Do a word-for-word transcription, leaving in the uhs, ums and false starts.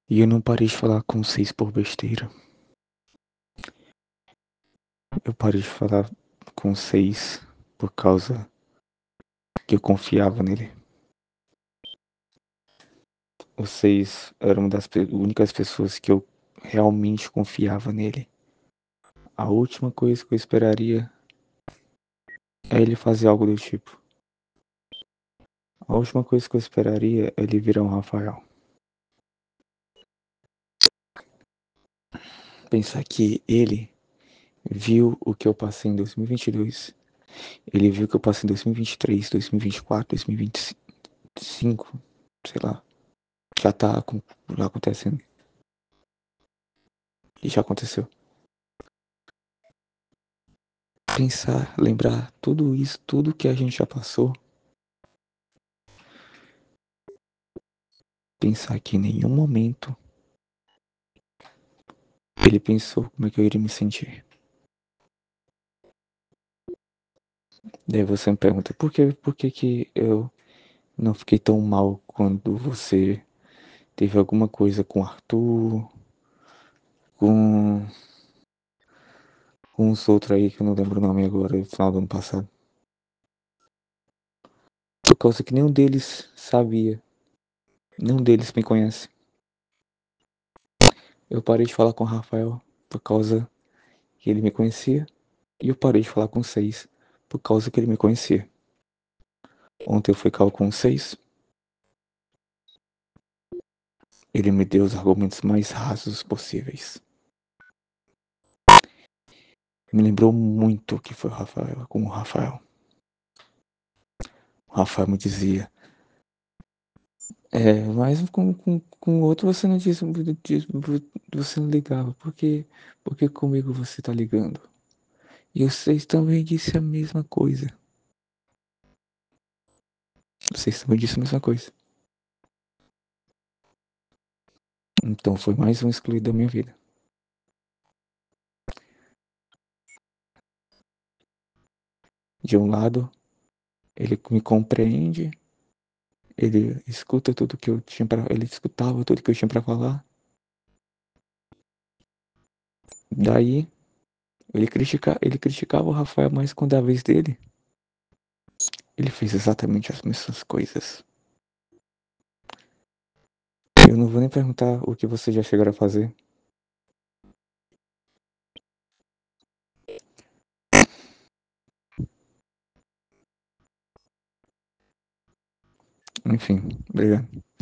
E eu não parei de falar com vocês por besteira. Eu parei de falar com vocês por causa que eu confiava nele. Vocês eram uma das únicas pessoas que eu realmente confiava nele. A última coisa que eu esperaria é ele fazer algo do tipo. A última coisa que eu esperaria é ele virar um Rafael. Pensar que ele viu o que eu passei em dois mil e vinte e dois. Ele viu o que eu passei em dois mil e vinte e três, dois mil e vinte e quatro, dois mil e vinte e cinco, sei lá. Já tá já acontecendo. E já aconteceu. Pensar, lembrar tudo isso, tudo que a gente já passou. Pensar que em nenhum momento ele pensou como é que eu iria me sentir. Daí você me pergunta, por que, por que que eu não fiquei tão mal quando você teve alguma coisa com o Arthur, com, com uns outros aí que eu não lembro o nome agora, no final do ano passado. Por causa que nenhum deles sabia. Nenhum deles me conhece. Eu parei de falar com o Rafael por causa que ele me conhecia. E eu parei de falar com seis por causa que ele me conhecia. Ontem eu fui cal com seis. Ele me deu os argumentos mais rasos possíveis. Me lembrou muito que foi o Rafael, com o Rafael. O Rafael me dizia, é, mas com, com, com o outro você não disse, você não ligava, porque, porque comigo você tá ligando. E vocês também disse a mesma coisa. Vocês também disse a mesma coisa. Então foi mais um excluído da minha vida. De um lado, ele me compreende, ele escuta tudo que eu tinha para, ele escutava tudo que eu tinha para falar. Daí, ele critica, ele criticava o Rafael, mas quando é a vez dele, ele fez exatamente as mesmas coisas. Eu não vou nem perguntar o que vocês já chegaram a fazer. Enfim, obrigado.